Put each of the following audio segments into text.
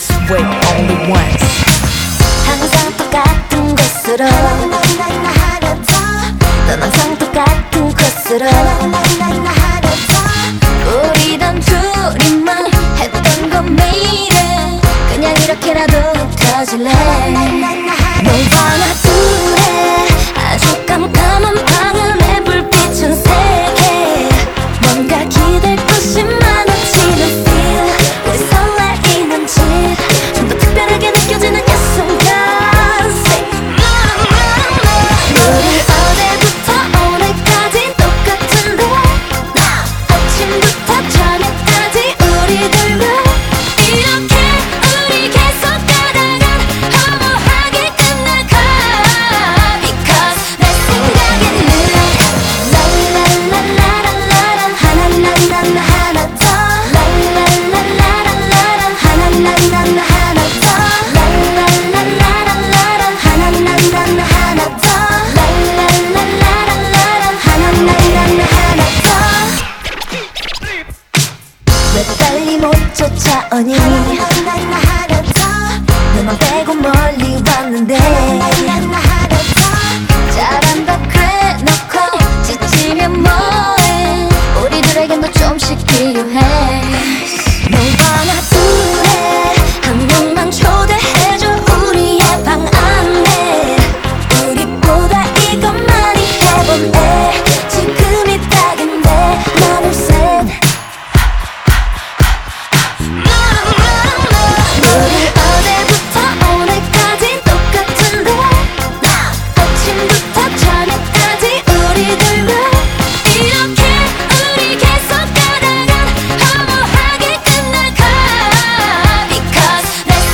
swear only once. 항상 똑같은 곳으로 넌 항상 똑같은 곳으로 우리던 둘이만 했던 건 매일은 그냥 이렇게라도 흩어질래. 너와 나 둘의 아주 깜깜한 방 안에 불빛은 세게 뭔가 기댈 곳이 많아지는 feel. 우리 설레이는 집 좀 더 특별하게 느껴지는 이 순간. 우리 어제부터 오늘까지 똑같은데 아침부터 저녁까지 우리들만 이렇게 우리 계속 가다간 허무하게 끝날까. Because 내 생각에는 랄랄랄라랄라라 하나나나나 하나 더 랄랄랄라랄라라 하나나나나 하나 더 랄랄랄라랄라라 하나나나나 하나 더 랄랄랄라랄라라 하나나나나 하나 더. 왜 빨리 못 쫓아오니 너만 빼고 멀리 왔는데 잘한다 해놓고 지치면 뭐해. 우리들에겐 더 좀씩 필요해. 너와 나 둘의 한 명만 초대해줘 우리의 방 안에. 우리보다 이것만이 해볼래. 지금이 딱인데 하나 둘 셋. 우리 어제부터 오늘까지 똑같은데 아침부터 저녁까지 우리들만 이렇게 우리 계속 가다간 허무하게 끝날까. Because 내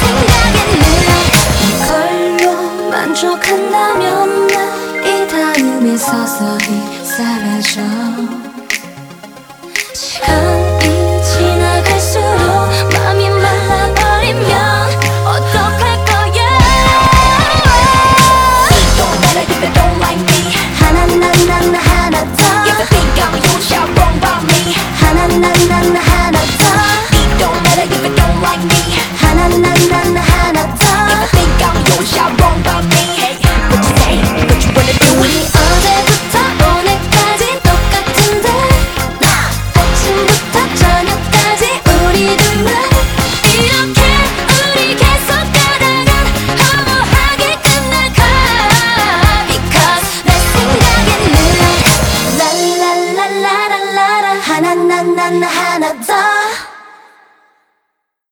생각에는 이걸로 만족한다면 난 이 다음에 서서히 사라져. 시간이 지나갈수록 맘이 말라버리면 어떡할 거야. It don't matter if you don't like me. 하나나나나 하나 더 If you think I'm you, shout wrong about me. 하나나나나 하나 더 It don't matter if you don't like me. 하나나나나 하나 더 If you think I'm you, shout wrong about me. Hey, what you say? What you wanna do? 우리 어제부터 오늘까지 똑같은데 아침부터 저녁까지 우리들만 이렇게 우리 계속 가다간 허무하게 끝날까. Because 내 생각에는 랄랄랄라랄라라 하나나나나 하나 더